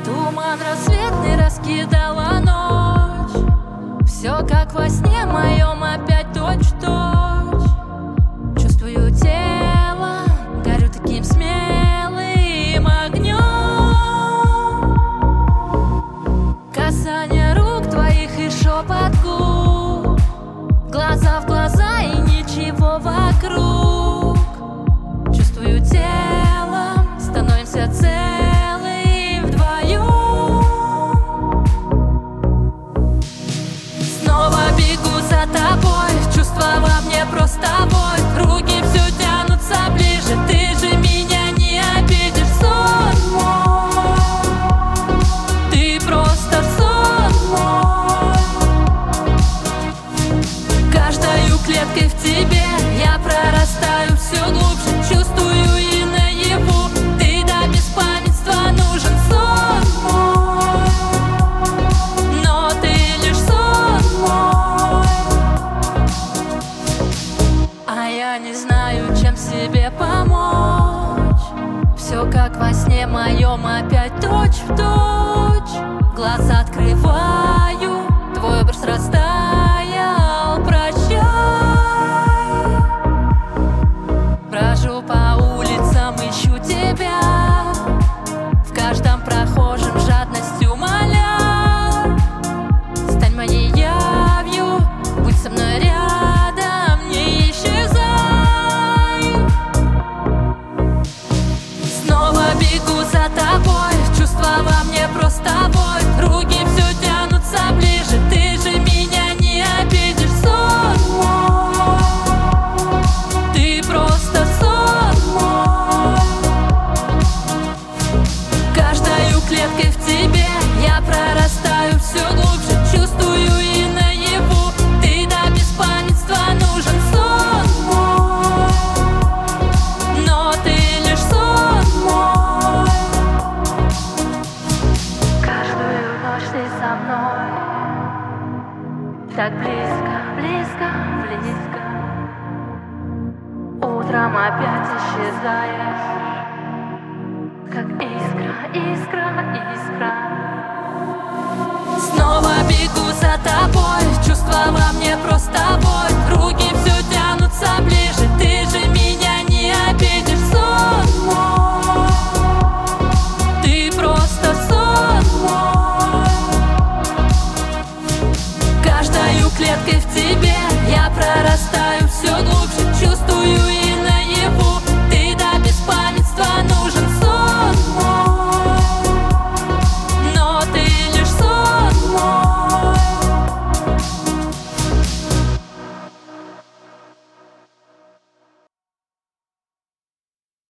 Туман рассветный раскидала ночь. Все как во сне моем, опять точь-в-точь. Чувствую тело, горю таким смелым огнем. Касание рук твоих и шепот губ, глаза в глаза и ничего вокруг. Чувствую телом, становимся целым вдвоем. Снова бегу за тобой, чувства во мне просто бой. Руки все тянутся ближе, ты же меня не обидишь. Сон мой, ты просто сон мой. Каждою клеткой в тебе я прорастаю все глубже. Чувствую и наяву, ты до беспамятства нужен. Сон мой, но ты лишь сон мой. А я не знаю, чем себе помочь. Все как во сне моем, опять точь-в-точь. Глаза открываю, твой образ растаял, прощай. Брожу по улицам, ищу тебя, в каждом прохожем жадностью моля. Стань моей явью, будь со мной рядом, не исчезай. Снова бегу за тобой, чувства во мне просто бой. Руки все тянутся ближе, ты же меня не обидишь. Сон мой, ты просто сон мой. Каждою клеткой в тебе я прорастаю все глубже. Чувствую и наяву, ты до беспамятства нужен. Сон мой, но ты лишь сон мой. Каждую ночь ты со мной, так близко, близко, близко. Утром опять исчезаешь, как искра, искра, искра. Снова бегу за тобой, чувства во мне просто бой. Руки все тянутся ближе, ты же меня не обидишь. Сон мой, ты просто сон мой. Каждою клеткой в тебе